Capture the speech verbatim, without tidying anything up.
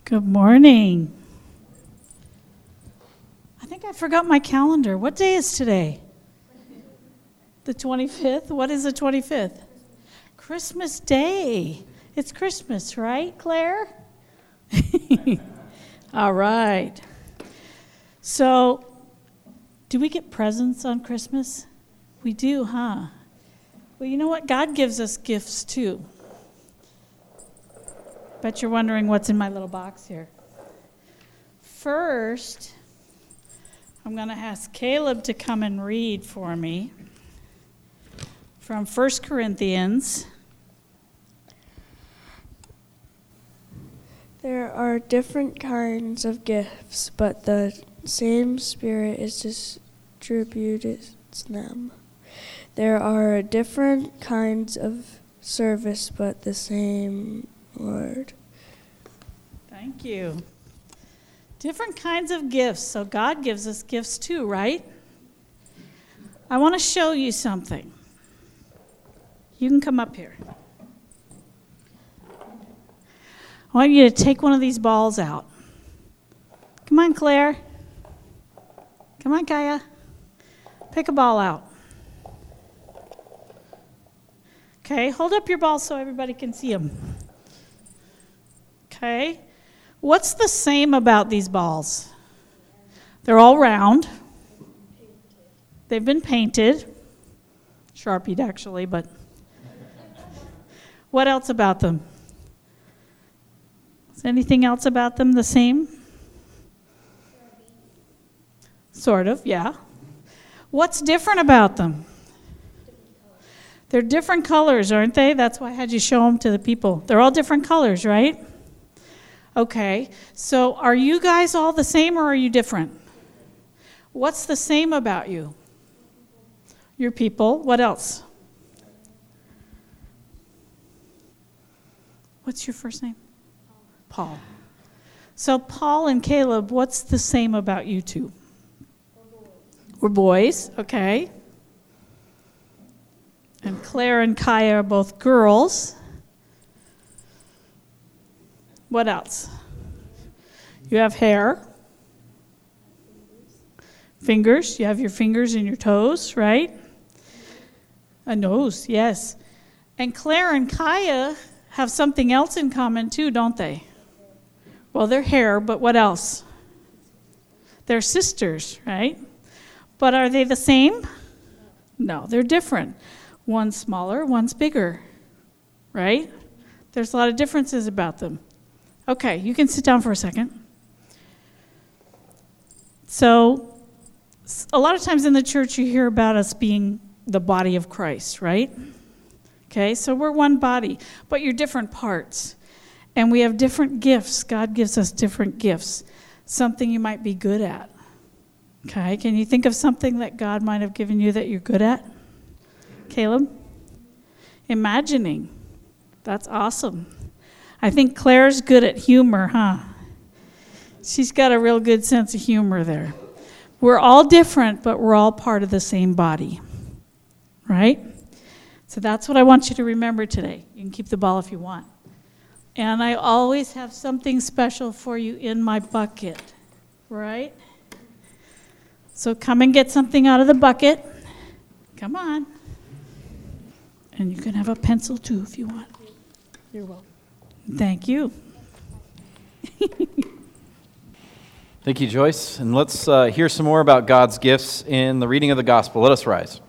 Good morning. I think I forgot my calendar. What day is today? The twenty-fifth? What is the twenty-fifth? Christmas Day. It's Christmas, right, Claire? All right. So, do we get presents on Christmas? We do, huh? Well, you know what? God gives us gifts too. Bet you're wondering what's in my little box here. First, I'm going to ask Caleb to come and read for me from First Corinthians. There are different kinds of gifts, but the same Spirit is distributed them. There are different kinds of service, but the same Lord. Thank you. Different kinds of gifts. So God gives us gifts too, right? I want to show you something. You can come up here. I want you to take one of these balls out. Come on, Claire. Come on, Kaya. Pick a ball out. Okay, hold up your ball so everybody can see them. Okay, what's the same about these balls? They're all round. They've been painted. Sharpied, actually, but what else about them? Is anything else about them the same? Sort of, yeah. What's different about them? They're different colors, aren't they? That's why I had you show them to the people. They're all different colors, right? Okay, so are you guys all the same or are you different? What's the same about you? Your people. What else? What's your first name? Paul. So Paul and Caleb, what's the same about you two? We're boys, okay. And Claire and Kaya are both girls. What else? You have hair. Fingers. You have your fingers and your toes, right? A nose, yes. And Claire and Kaya have something else in common too, don't they? Well, they're hair, but what else? They're sisters, right? But are they the same? No, they're different. One's smaller, one's bigger, right? There's a lot of differences about them. Okay, you can sit down for a second. So, a lot of times in the church you hear about us being the body of Christ, right? Okay, so we're one body, but you're different parts. And we have different gifts. God gives us different gifts. Something you might be good at. Okay, can you think of something that God might have given you that you're good at? Caleb? Imagining. That's awesome. I think Claire's good at humor, huh? She's got a real good sense of humor there. We're all different, but we're all part of the same body. Right? So that's what I want you to remember today. You can keep the ball if you want. And I always have something special for you in my bucket. Right? So come and get something out of the bucket. Come on. And you can have a pencil too if you want. You're welcome. Thank you. Thank you, Joyce. And let's uh, hear some more about God's gifts in the reading of the gospel. Let us rise.